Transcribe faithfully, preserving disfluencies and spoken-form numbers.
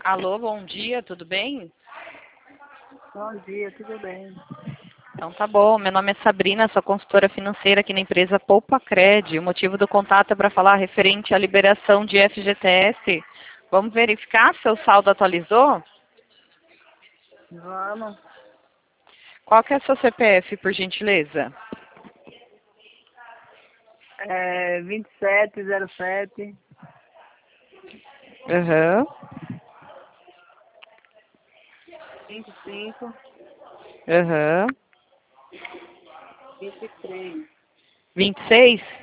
Alô, bom dia, tudo bem? Bom dia, tudo bem? Então tá bom, meu nome é Sabrina, sou consultora financeira aqui na empresa Poupa Cred. O motivo do contato é para falar referente à liberação de F G T S. Vamos verificar se o saldo atualizou? Vamos. Qual que é o seu C P F, por gentileza? É vinte e sete zero sete Aham, vinte e cinco aham. vinte e três. vinte e seis?